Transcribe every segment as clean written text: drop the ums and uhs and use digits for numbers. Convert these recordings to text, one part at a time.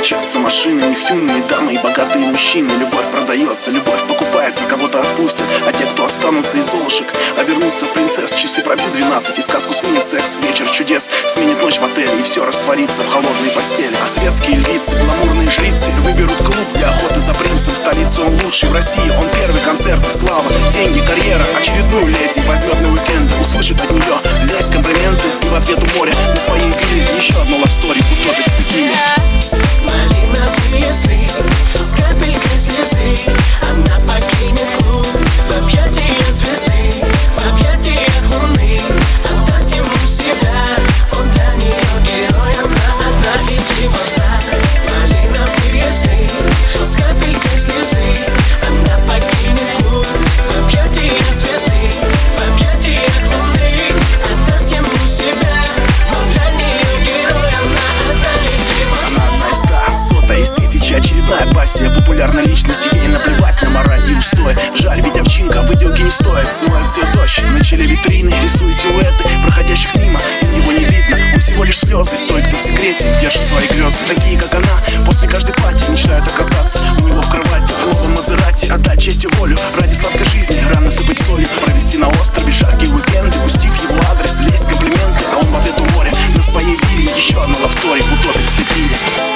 мчатся машины, в них юные дамы и богатые мужчины. Любовь продается, любовь покупается, кого-то отпустят, а те, кто останутся из золушек, обернутся в принцесс. Часы пробьют 12, и сказку сменит секс. Вечер чудес сменит ночь в отеле, и все растворится в холодной постели. А светские львицы, гламурные жрицы выберут клуб для охоты за принцем. В столице он лучший, в России он первый. Концерты, слава, деньги, карьера. Очередную леди возьмет на уикенды, услышит от нее лезть, комплименты, и в ответ у моря на своей вилле еще одно лавстори утопит в текиле. Малиновые сны с капелькой слезы, она покинет клуб в объятиях звезды, в объятиях луны, отдаст ему себя. Он для нее герой, она одна из его ста. Малиновые сны с капелькой слезы, она покинет клуб в объятиях звезды, в объятиях луны, отдаст ему себя. Он для нее герой, она одна из его ста. Из тысячи очередная пассия популярной личности. Ей наплевать на мораль и устои. Жаль, ведь овчинка выделки не стоит. Смывает все дождь, начали витрины, рисуя силуэты проходящих мимо, им его не видно. Он всего лишь слезы той, кто в секрете держит свои грезы. Такие, как она, после каждой пати мечтают оказаться у него в кровати, в новом Мазерати. Отдать честь и волю ради сладкой жизни, рано сыпать солью, провести на острове жаркие уикенды, пустив его адрес, лезть комплименты. А он в ответ у моря на своей вилле еще одна лавстори утопит в текиле.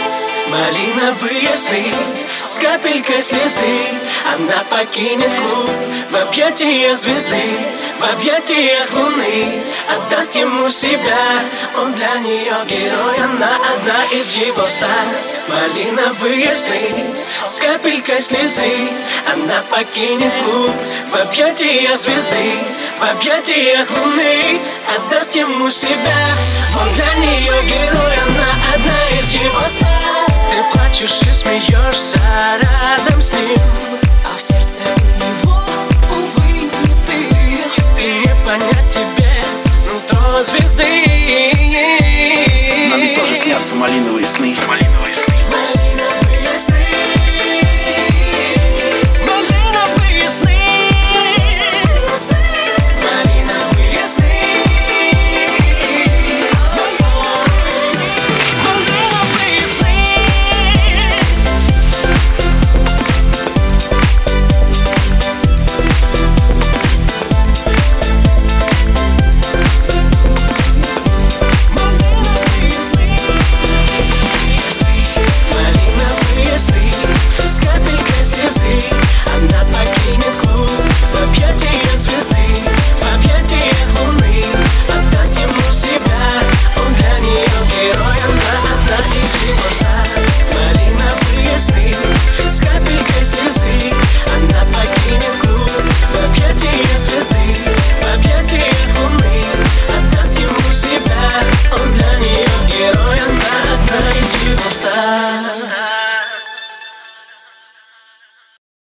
Малиновые сны с капелькой слезы, она покинет клуб в объятиях звезды, в объятиях луны, отдаст ему себя. Он для нее герой, она одна из его ста. Малиновые сны с капелькой слезы, она покинет клуб в объятиях звезды, в объятиях луны, отдаст ему себя. Он для нее герой, она одна из его ста. Ты плачешь и смеешься рядом с ним, а в сердце у него, увы, не ты. и не понять тебе нутро звезды. Нам ведь тоже снятся малиновые сны. Малиновые сны.